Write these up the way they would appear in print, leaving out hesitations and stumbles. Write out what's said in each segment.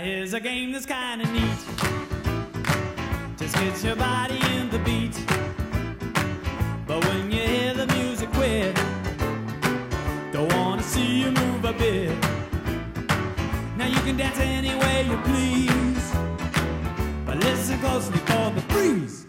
here's a game that's kinda neat. Just get your body in the beat. But when you hear the music quit, don't wanna see you move a bit. Now you can dance any way you please, but listen closely for the freeze.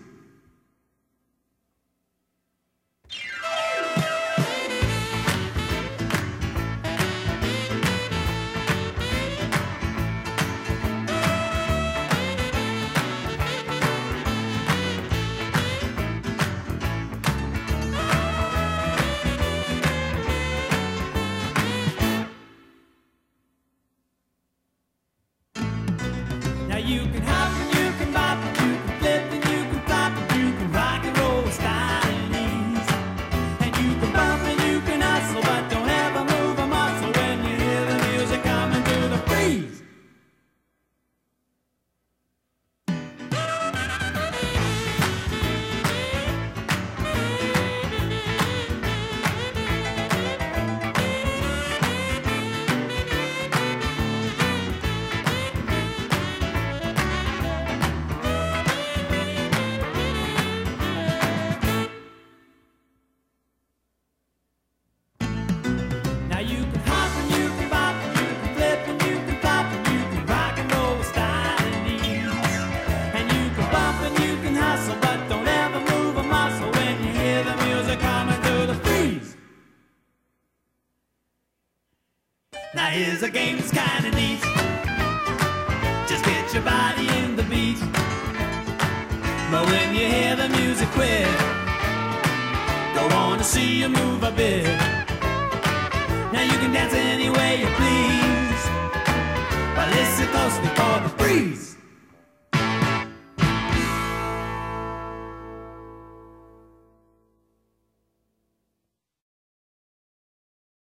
You can hop and you can bop and you can flip and you can flop and you can rock and roll with style and ease. And you can bump and you can hustle, but don't ever move a muscle when you hear the music coming through the freeze. Now you can hop and you can bop and you can flip and you can flop and you can rock and roll with style and ease. And you can bump and you can hustle, but don't ever move a muscle when you hear the music coming through the freeze. Now here's a game that's kinda neat. Just get your body in the beat. But when you hear the music quit, don't wanna see you move a bit. Now you can dance any way you please, but listen closely for the freeze.